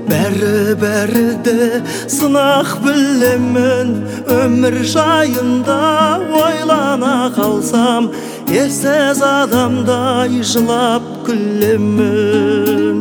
Бәрі-бәріде сынақ білемін, өмір жайында ойлана қалсам, ерсіз адамдай жылап күлемін.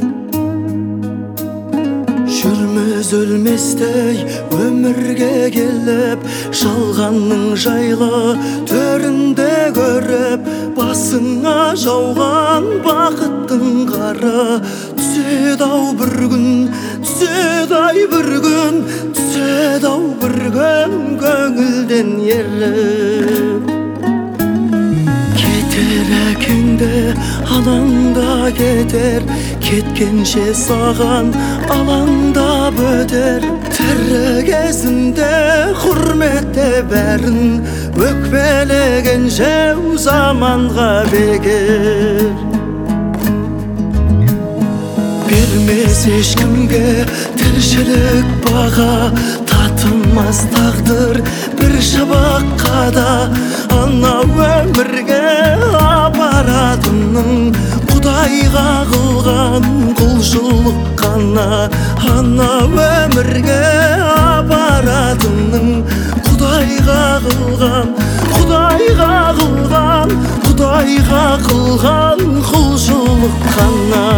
Жүрміз өлместей өмірге келіп, жалғанның жайлы төрінде көріп, басыңа жауған бақыттың қары түседі-ау бір күн, түседі-ай бір күн, түседі-ау бір күн көңілден еріп. Кетер әкеңді алаңда кетер, кеткенше саған алаңдап өтер. Тірі кезінде құрметте бәрін, өкпелеген жау заманға бекер. Бермес ешкімге тіршілік баға, татымас тағдыр бір шабаққа да. Ана өмірге апаратының Құдайға қылған құлшылық қана. Ана өмірге апаратының Құдайға қылған, Құдайға қылған, Құдайға қылған құлшылық қана.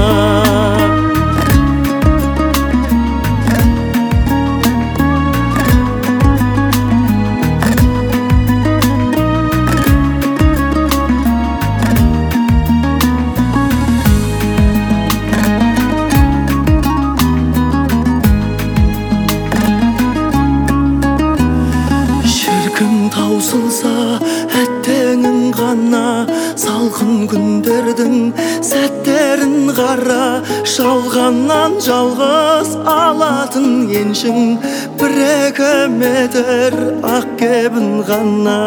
Таусылса әттеңің ғана, салқын күндердің сәттерін қара. Жалғаннан жалғыз алатын еншің бір-екі метр ақ кебін ғана.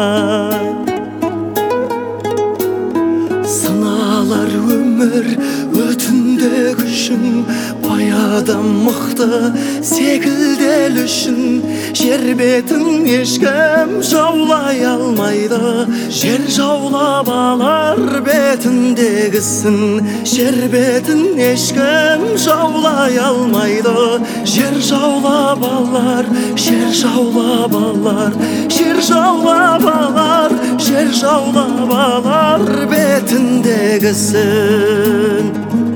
Сыналар өмір өтінде күшің, баядан мықты секілдел үшін. Жер бетін ешкім жаулай алмайды, жер жаулап алар бетіндегісін. Жер бетін ешкім жаулай алмайды, жер жаулап алар, жер жаулап алар, жер жаулап алар, жер жаулап алар бетіндегісін.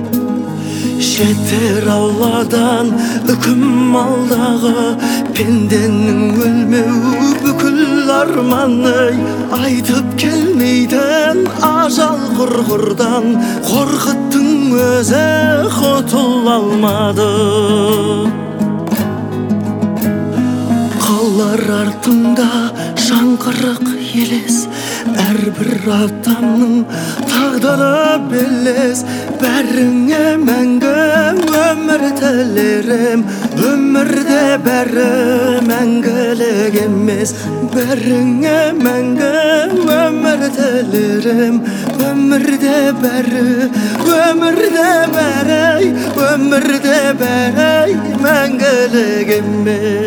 Жетер Алладан үкім алдағы, пенденің өлмеу бүкіл арманы. Айтып келмейтін ажал құрғырдан, қорқыттың өзі құтыла алмады. Қалар артында жаңғырық елес, әрбір адамның тағдыры белес. Бәріңе мәңгі өмір тілерім, өмірде бәрі мәңгілік емес. Бәріңе мәңгі өмір тілерім, өмірде бәрі, өмірде бәрі, өмірде бәрі мәңгілік емес.